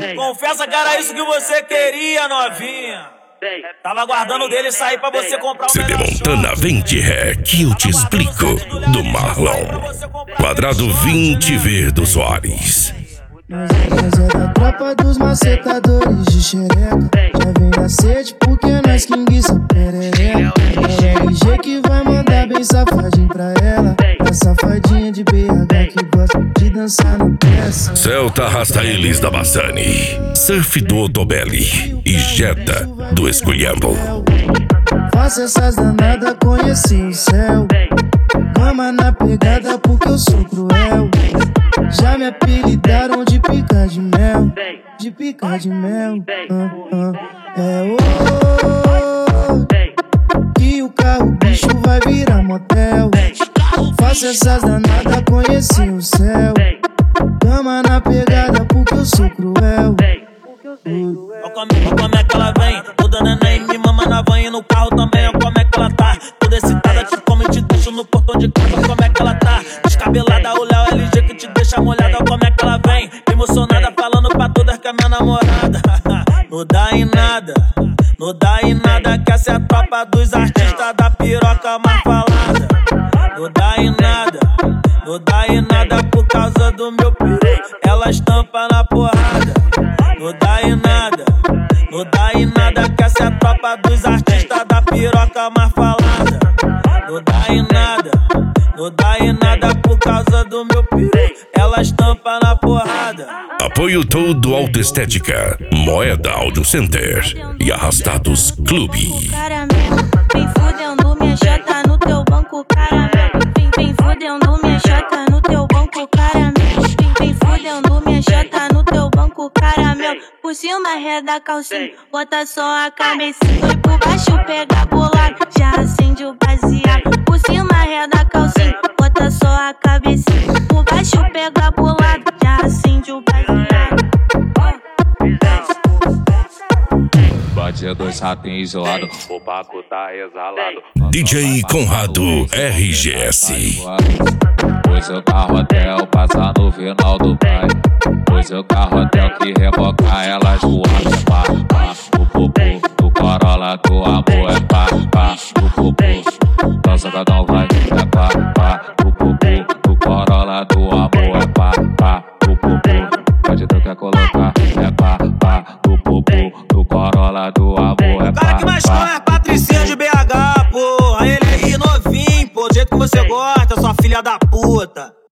Confessa que era isso que você queria, novinha. Tava aguardando dele sair pra você comprar o CD Montana Vende Ré, que eu te explico, do Marlon. Quadrado 20V do Soares. Nós é da tropa dos macetadores de xereca. Já vem da sede porque nós que enguiça perereca. É o LG que vai mandar bem safadinho pra ela. A safadinha de BH que gosta de dançar na peça. Celta arrasta eles da Bassani. Surf do Otobelli e Jetta do Esculhambo. Faça essas danadas, conheci o céu. Cama na pegada porque eu sou cruel. Já me apelidaram de pica de mel. De pica de mel. É que o carro bicho vai virar motel. Faça essas danadas, conheci o céu. Cama na pegada porque eu sou cruel. Olha como é que ela vem, toda neném me mama na van e no carro também. Olha como é que ela tá, toda excitada, te come e te deixa no portão de casa. Olha como é que ela tá, descabelada, olha o LG que te deixa molhada. Olha como é que ela vem, emocionada, falando pra todas que é minha namorada. Não dá em nada, não dá em nada, que essa é a tropa dos artistas da piroca mais falada. Não dá em nada, não dá em nada por causa do meu perigo, ela estampa na porrada. Não dá em nada, não dá em nada, que essa é a tropa dos artistas da piroca mais falada. Não dá em nada, não dá em nada por causa do meu perigo, ela estampa na porrada. Apoio todo Autoestética, Moeda Audio Center e Arrastados Clube. Caramelo, vem fudendo minha chata no teu banco, caramelo. Vem fudendo minha chata no teu banco, caramelo. Vem fudendo minha chata no teu banco, caramelo. Por cima reda a calcinha, bota só a cabecinha. E por baixo pega bolado, já acende o baseado. Por cima reda a calcinha, bota só a cabecinha. Por baixo pega bolado, já acende o baseado. Bate dois ratinhos isolados, o Paco tá exalado. DJ Conrado RGS. Pois o carro hotel passa no final do baile. Pois o carro hotel que reboca elas voam. Pá, pá, o popô do Corolla do amor é pá, pá, o popô. Dança gadão vai,